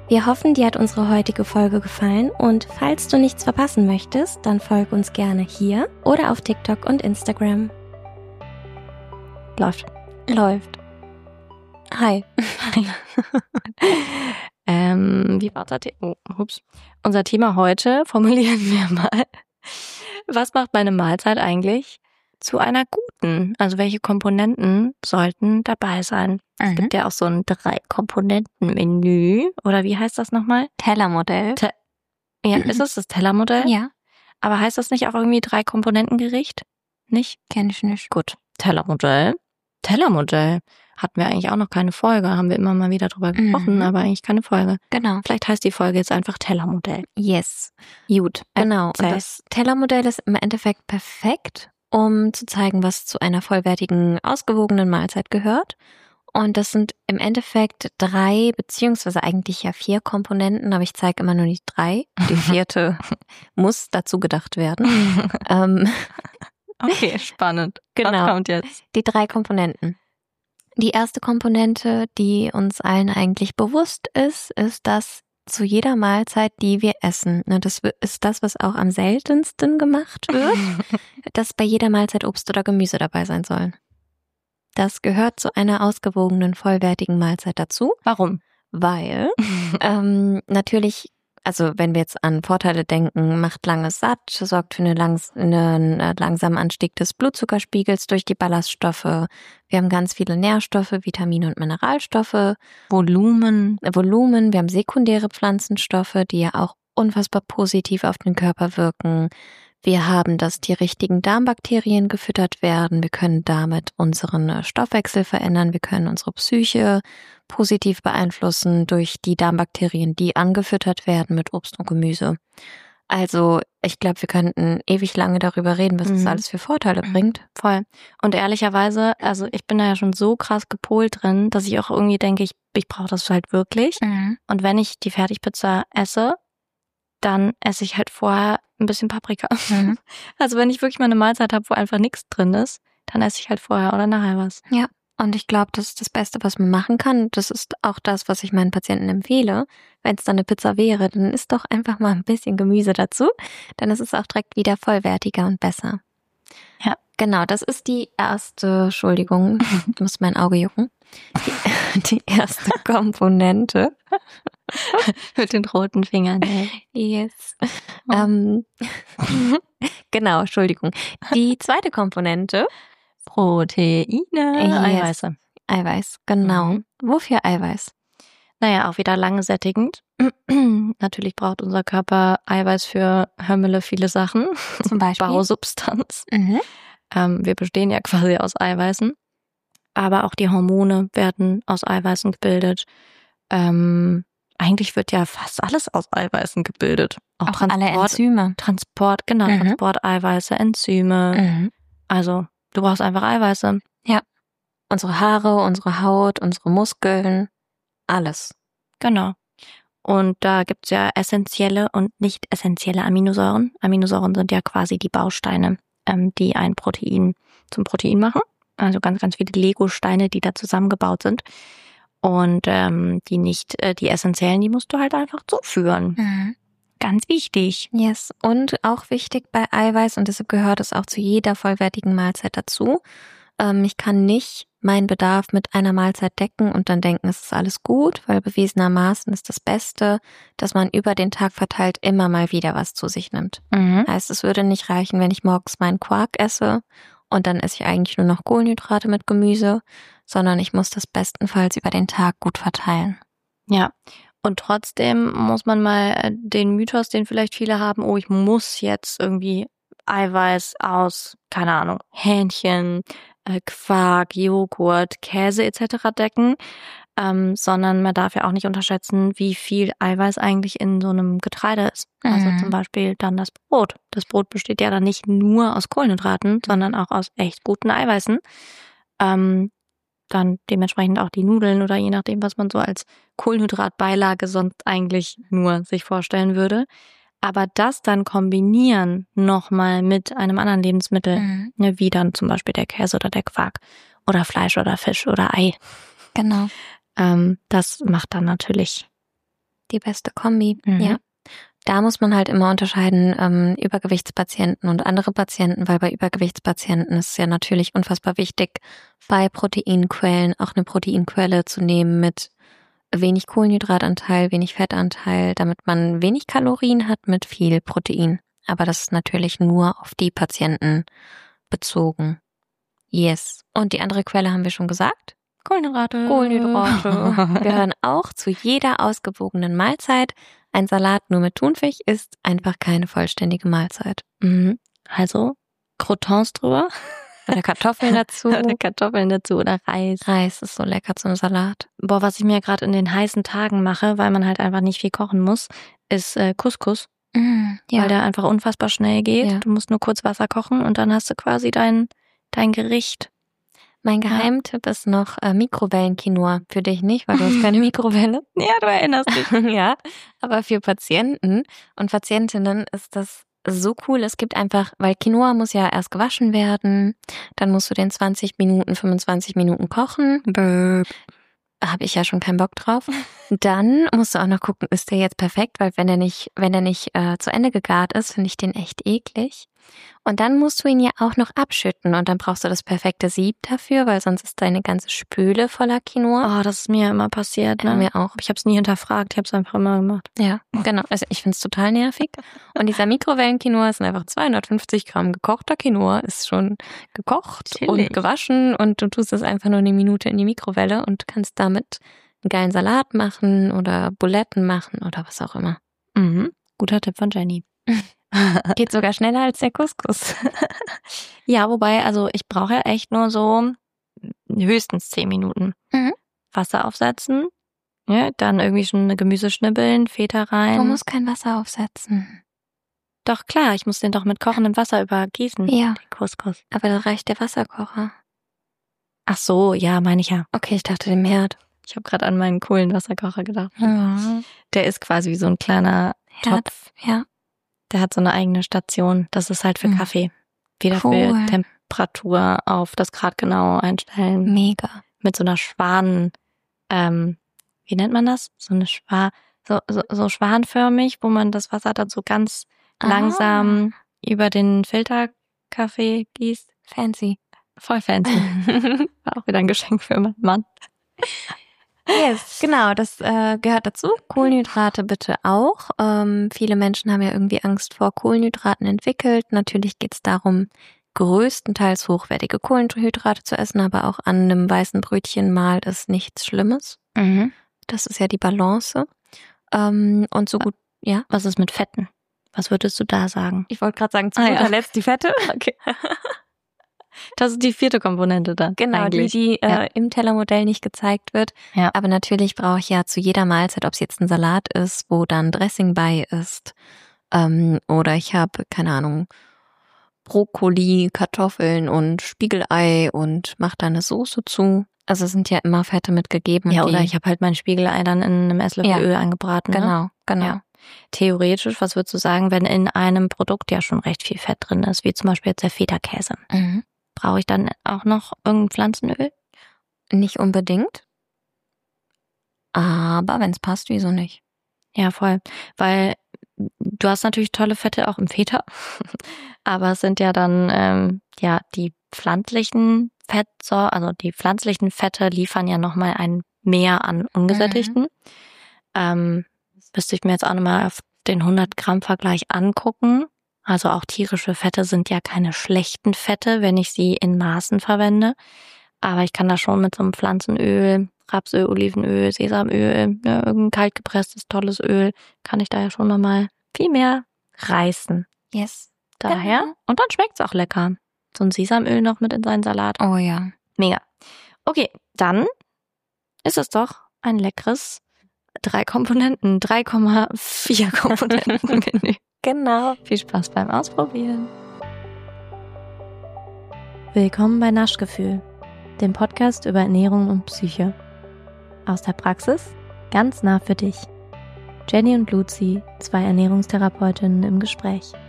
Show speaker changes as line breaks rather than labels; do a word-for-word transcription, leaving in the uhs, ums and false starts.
Wir hoffen, dir hat unsere heutige Folge gefallen und falls du nichts verpassen möchtest, dann folge uns gerne hier oder auf TikTok und Instagram.
Läuft.
Läuft. Hi.
ähm, wie war unser Thema? Oh, ups. Unser Thema heute formulieren wir mal. Was macht meine Mahlzeit eigentlich zu einer guten? Also welche Komponenten sollten dabei sein? Mhm. Es gibt ja auch so ein Drei-Komponenten-Menü. Oder wie heißt das nochmal?
Tellermodell.
Te- ja, ist es das Tellermodell?
Ja.
Aber heißt das nicht auch irgendwie Drei-Komponenten-Gericht? Nicht?
Kenn ich nicht.
Gut. Tellermodell. Tellermodell. Hatten wir eigentlich auch noch keine Folge. Haben wir immer mal wieder drüber gesprochen, mhm. aber eigentlich keine Folge.
Genau.
Vielleicht heißt die Folge jetzt einfach Tellermodell.
Yes.
Gut.
Genau. Und das Tellermodell ist im Endeffekt perfekt, um zu zeigen, was zu einer vollwertigen, ausgewogenen Mahlzeit gehört. Und das sind im Endeffekt drei, beziehungsweise eigentlich ja vier Komponenten, aber ich zeige immer nur die drei. Die vierte muss dazu gedacht werden. ähm,
okay, spannend.
Genau.
Was kommt jetzt?
Die drei Komponenten. Die erste Komponente, die uns allen eigentlich bewusst ist, ist, dass zu jeder Mahlzeit, die wir essen, ne, das ist das, was auch am seltensten gemacht wird, dass bei jeder Mahlzeit Obst oder Gemüse dabei sein sollen. Das gehört zu einer ausgewogenen, vollwertigen Mahlzeit dazu.
Warum?
Weil ähm, natürlich, also wenn wir jetzt an Vorteile denken, macht lange satt, sorgt für eine langs- einen langsamen Anstieg des Blutzuckerspiegels durch die Ballaststoffe. Wir haben ganz viele Nährstoffe, Vitamine und Mineralstoffe.
Volumen.
Volumen, wir haben sekundäre Pflanzenstoffe, die ja auch unfassbar positiv auf den Körper wirken. Wir haben, dass die richtigen Darmbakterien gefüttert werden. Wir können damit unseren Stoffwechsel verändern. Wir können unsere Psyche positiv beeinflussen durch die Darmbakterien, die angefüttert werden mit Obst und Gemüse. Also ich glaube, wir könnten ewig lange darüber reden, was mhm. das alles für Vorteile bringt.
Voll. Und ehrlicherweise, also ich bin da ja schon so krass gepolt drin, dass ich auch irgendwie denke, ich, ich brauche das halt wirklich. Mhm. Und wenn ich die Fertigpizza esse, dann esse ich halt vorher ein bisschen Paprika. Mhm. Also wenn ich wirklich mal eine Mahlzeit habe, wo einfach nichts drin ist, dann esse ich halt vorher oder nachher was.
Ja, und ich glaube, das ist das Beste, was man machen kann. Das ist auch das, was ich meinen Patienten empfehle. Wenn es dann eine Pizza wäre, dann isst doch einfach mal ein bisschen Gemüse dazu. Dann ist es auch direkt wieder vollwertiger und besser.
Ja.
Genau, das ist die erste, Entschuldigung, ich muss mein Auge jucken. Die, die erste Komponente.
Mit den roten Fingern. Ey.
Yes. Oh. Ähm, genau, Entschuldigung. Die zweite Komponente.
Proteine.
Yes.
Eiweiße.
Eiweiß, genau. Mhm. Wofür Eiweiß?
Naja, auch wieder lange sättigend. Natürlich braucht unser Körper Eiweiß für Hömmele viele Sachen.
Zum Beispiel?
Bausubstanz.
Mhm.
Ähm, wir bestehen ja quasi aus Eiweißen. Aber auch die Hormone werden aus Eiweißen gebildet. Ähm, eigentlich wird ja fast alles aus Eiweißen gebildet.
Auch, auch Transport, alle Enzyme.
Transport, genau, mhm. Transporteiweiße, Enzyme.
Mhm.
Also du brauchst einfach Eiweiße.
Ja. Unsere Haare, unsere Haut, unsere Muskeln, alles.
Genau. Und da gibt's ja essentielle und nicht essentielle Aminosäuren. Aminosäuren sind ja quasi die Bausteine, ähm, die ein Protein zum Protein machen. Also ganz, ganz viele Lego-Steine, die da zusammengebaut sind. Und ähm, die nicht, äh, die essentiellen, die musst du halt einfach zuführen.
Mhm.
Ganz wichtig.
Yes. Und auch wichtig bei Eiweiß, und deshalb gehört es auch zu jeder vollwertigen Mahlzeit dazu. Ähm, ich kann nicht meinen Bedarf mit einer Mahlzeit decken und dann denken, es ist alles gut, weil bewiesenermaßen ist das Beste, dass man über den Tag verteilt immer mal wieder was zu sich nimmt.
Mhm.
Heißt, es würde nicht reichen, wenn ich morgens meinen Quark esse und dann esse ich eigentlich nur noch Kohlenhydrate mit Gemüse, sondern ich muss das bestenfalls über den Tag gut verteilen.
Ja, und trotzdem muss man mal den Mythos, den vielleicht viele haben, oh, ich muss jetzt irgendwie Eiweiß aus, keine Ahnung, Hähnchen, äh, Quark, Joghurt, Käse et cetera decken, ähm, sondern man darf ja auch nicht unterschätzen, wie viel Eiweiß eigentlich in so einem Getreide ist. Mhm. Also zum Beispiel dann das Brot. Das Brot besteht ja dann nicht nur aus Kohlenhydraten, sondern auch aus echt guten Eiweißen. Ähm, dann dementsprechend auch die Nudeln oder je nachdem, was man so als Kohlenhydratbeilage sonst eigentlich nur sich vorstellen würde. Aber das dann kombinieren nochmal mit einem anderen Lebensmittel, mhm. ne, wie dann zum Beispiel der Käse oder der Quark oder Fleisch oder Fisch oder Ei.
Genau.
Ähm, das macht dann natürlich
Die beste Kombi,
Mhm.
ja. Da muss man halt immer unterscheiden, ähm, Übergewichtspatienten und andere Patienten, weil bei Übergewichtspatienten ist es ja natürlich unfassbar wichtig, bei Proteinquellen auch eine Proteinquelle zu nehmen mit wenig Kohlenhydratanteil, wenig Fettanteil, damit man wenig Kalorien hat mit viel Protein. Aber das ist natürlich nur auf die Patienten bezogen. Yes. Und die andere Quelle haben wir schon gesagt.
Kohlenhydrate.
Kohlenhydrate gehören auch zu jeder ausgewogenen Mahlzeit. Ein Salat nur mit Thunfisch ist einfach keine vollständige Mahlzeit.
Mhm. Also Croutons drüber.
Oder Kartoffeln dazu.
Oder Kartoffeln dazu oder Reis.
Reis ist so lecker zum Salat.
Boah, was ich mir gerade in den heißen Tagen mache, weil man halt einfach nicht viel kochen muss, ist äh, Couscous.
Mm, ja.
Weil der einfach unfassbar schnell geht.
Ja.
Du musst nur kurz Wasser kochen und dann hast du quasi dein, dein Gericht.
Mein Geheimtipp ist noch äh, Mikrowellen-Quinoa. Für dich nicht, weil du hast keine Mikrowelle.
Ja, du erinnerst dich.
Ja, aber für Patienten und Patientinnen ist das so cool. Es gibt einfach, weil Quinoa muss ja erst gewaschen werden, dann musst du den zwanzig Minuten, fünfundzwanzig Minuten kochen.
Burp.
Habe ich ja schon keinen Bock drauf. Dann musst du auch noch gucken, ist der jetzt perfekt, weil wenn der nicht, wenn der nicht äh, zu Ende gegart ist, finde ich den echt eklig. Und dann musst du ihn ja auch noch abschütten und dann brauchst du das perfekte Sieb dafür, weil sonst ist deine ganze Spüle voller Quinoa.
Oh, das ist mir immer passiert, ne?
Ja, mir auch.
Ich habe es nie hinterfragt, ich habe es einfach immer gemacht.
Ja, genau. Also ich finde es total nervig. Und dieser Mikrowellen-Quinoa sind einfach zweihundertfünfzig Gramm gekochter Quinoa, ist schon gekocht
Chillig.
und gewaschen und du tust es einfach nur eine Minute in die Mikrowelle und kannst damit einen geilen Salat machen oder Buletten machen oder was auch immer.
Mhm. Guter Tipp von Jenny.
Geht sogar schneller als der Couscous.
Ja, wobei, also ich brauche ja echt nur so höchstens zehn Minuten.
Mhm.
Wasser aufsetzen, ja, dann irgendwie schon eine Gemüse schnibbeln, Feta rein.
Du musst kein Wasser aufsetzen.
Doch klar, ich muss den doch mit kochendem Wasser übergießen.
Ja,
Den Couscous.
aber da reicht der Wasserkocher.
Ach so, ja, meine ich ja.
Okay, ich dachte dem Herd.
Ich habe gerade an meinen coolen Wasserkocher gedacht.
Ja.
Der ist quasi wie so ein kleiner
Herd,
Topf.
ja.
Der hat so eine eigene Station. Das ist halt für
Mhm.
Kaffee. Wieder
Cool.
für Temperatur auf das Grad genau einstellen.
Mega.
Mit so einer Schwan, ähm, wie nennt man das? So eine Schwan, so, so, so schwanförmig, wo man das Wasser dann so ganz
Ah.
langsam über den Filterkaffee gießt.
Fancy.
Voll fancy. War auch wieder ein Geschenk für meinen Mann.
Yes, genau, das äh, gehört dazu. Kohlenhydrate bitte auch. Ähm, viele Menschen haben ja irgendwie Angst vor Kohlenhydraten entwickelt. Natürlich geht es darum, größtenteils hochwertige Kohlenhydrate zu essen, aber auch an einem weißen Brötchen mal ist nichts Schlimmes.
Mhm.
Das ist ja die Balance. Ähm, und so gut, ja.
Was ist mit Fetten? Was würdest du da sagen?
Ich wollte gerade sagen, zu
Ah,
guter
ja.
Letzt die Fette.
Okay. Das ist die vierte Komponente dann.
Genau,
eigentlich.
die, die
Ja.
äh, im Tellermodell nicht gezeigt wird.
Ja.
Aber natürlich brauche ich ja zu jeder Mahlzeit, ob es jetzt ein Salat ist, wo dann Dressing bei ist, ähm, oder ich habe, keine Ahnung, Brokkoli, Kartoffeln und Spiegelei und mache da eine Soße zu. Also es sind ja immer Fette mitgegeben.
Ja,
die,
oder ich habe halt mein Spiegelei dann in einem Esslöffel
Ja.
Öl angebraten. Ne?
Genau, genau.
Ja. Theoretisch, was würdest du sagen, wenn in einem Produkt ja schon recht viel Fett drin ist, wie zum Beispiel jetzt der Feta-Käse?
Mhm.
Brauche ich dann auch noch irgendein Pflanzenöl?
Nicht unbedingt. Aber wenn es passt, wieso nicht?
Ja, voll. Weil du hast natürlich tolle Fette auch im Feta, aber es sind ja dann ähm, ja die pflanzlichen Fettsäuren, also die pflanzlichen Fette liefern ja nochmal ein Mehr an ungesättigten.
Mhm.
Ähm, müsste ich mir jetzt auch nochmal auf den hundert Gramm Vergleich angucken. Also auch tierische Fette sind ja keine schlechten Fette, wenn ich sie in Maßen verwende. Aber ich kann da schon mit so einem Pflanzenöl, Rapsöl, Olivenöl, Sesamöl, ne, irgendein kaltgepresstes, tolles Öl, kann ich da ja schon nochmal viel mehr reißen.
Yes.
Daher.
Genau.
Und dann schmeckt's auch lecker. So ein Sesamöl noch mit in seinen Salat.
Oh ja.
Mega. Okay, dann ist es doch ein leckeres drei Komponenten, drei Komma vier Komponenten Menü.
Genau.
Viel Spaß beim Ausprobieren. Willkommen bei Naschgefühl, dem Podcast über Ernährung und Psyche. Aus der Praxis, ganz nah für dich. Jenny und Luzi, zwei Ernährungstherapeutinnen im Gespräch.